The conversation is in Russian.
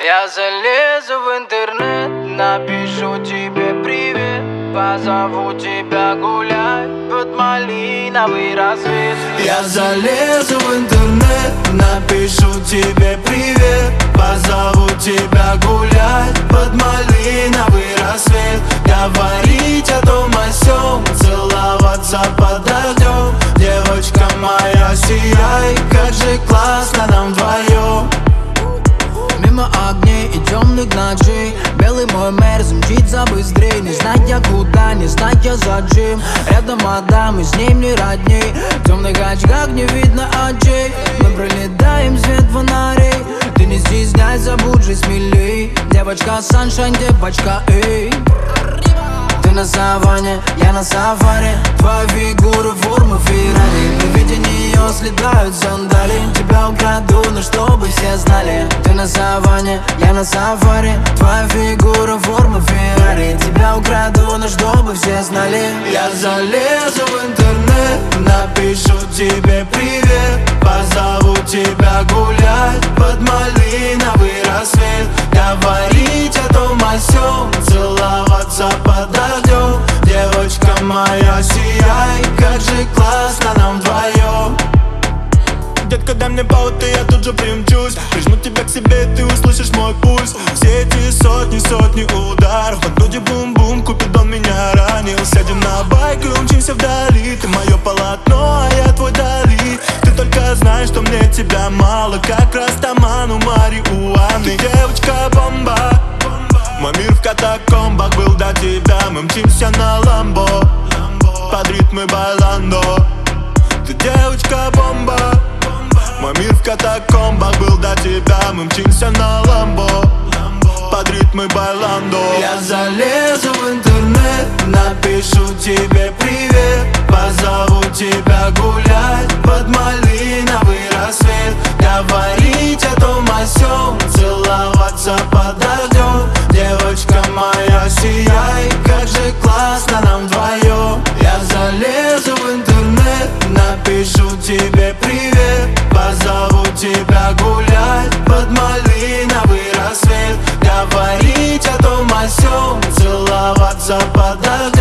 Я залезу в интернет, напишу тебе привет, позову тебя гулять под малиновый рассвет. Я залезу в интернет, напишу тебе привет, позову тебя гулять под малиновый рассвет. Говорить о том о сём, целоваться под дождем. Девочка моя, сияй, как же классно нам вдвоем. Мимо огней и темных ночей белый мой мэр мчит забыстрей. Не зная куда, не зная зачем. Рядом мадам, и с ней мне родней. В темных очках не видно очей. Мы пролетаем свет фонарей. Ты не стесняйся, будь же смелей. Девочка саншайн, девочка, эй. Ты на саванне, я на сафари. Твоя фигура, форма Феррари. При виде нее слетают сандали. Тебя украду, но чтобы все знали. Ты на саванне, я на сафари. Твоя фигура, форма Феррари. Тебя украду, но чтобы все знали. Я залезу в интернет, напишу тебе привет, позову тебя гулять под малиновый рассвет. Говорить о том о сём, целоваться под дождем. Девочка моя, сияй, как же классно нам вдвоем. Детка, дай мне повод, и я тут же примчусь. Прижму тебя к себе, ты услышишь мой пульс. Все эти сотни ударов по груди, бум-бум, Купидон меня ранил. Сядем на байк и умчимся вдали. Ты мое полотно, а я твой Дали. Ты только знаешь, что мне тебя мало, как растаман у марихуаны. Ты девочка-бомба, мой мир в катакомбах был до тебя. Мы мчимся на ламбо под ритмы байландо. Ты девочка-бомба, мой мир в катакомбах был до тебя. Мы мчимся на ламбо под ритмы байландо. Я залезу в интернет, напишу тебе привет, позову тебя гулять под малиновый рассвет. Говорить о том о сём, целоваться под дождем. Девочка моя, сияй, как же классно нам вдвоем. Я залезу в интернет, напишу тебе привет, позову тебя гулять под малиновый рассвет. Говорить о том о сём, целоваться под дождем.